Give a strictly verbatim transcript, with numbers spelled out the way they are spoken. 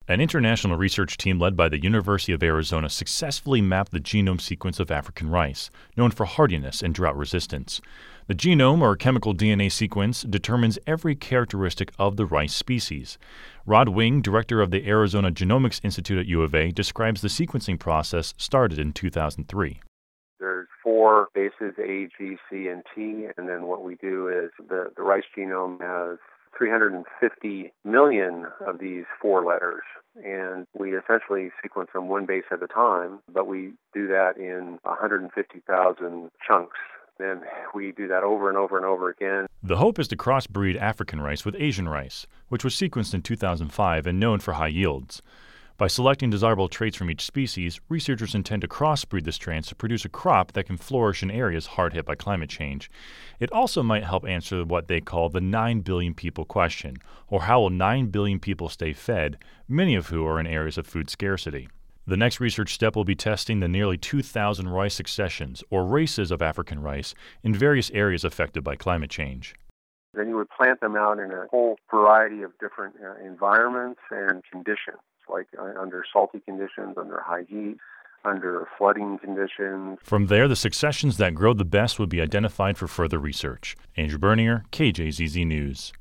An international research team led by the University of Arizona successfully mapped the genome sequence of African rice, known for hardiness and drought resistance. The genome, or chemical D N A sequence, determines every characteristic of the rice species. Rod Wing, director of the Arizona Genomics Institute at U of A, describes the sequencing process started in two thousand three. There's four bases, A, G, C, and T, and then what we do is the, the rice genome has three hundred fifty million of these four letters, and we essentially sequence them one base at a time, but we do that in one hundred fifty thousand chunks. Then we do that over and over and over again. The hope is to crossbreed African rice with Asian rice, which was sequenced in two thousand five and known for high yields. By selecting desirable traits from each species, researchers intend to crossbreed the strands to produce a crop that can flourish in areas hard hit by climate change. It also might help answer what they call the nine billion people question, or how will nine billion people stay fed, many of who are in areas of food scarcity. The next research step will be testing the nearly two thousand rice successions, or races of African rice, in various areas affected by climate change. Then you would plant them out in a whole variety of different uh, environments and conditions, like uh, under salty conditions, under high heat, under flooding conditions. From there, the successions that grow the best would be identified for further research. Andrew Bernier, K J Z Z News.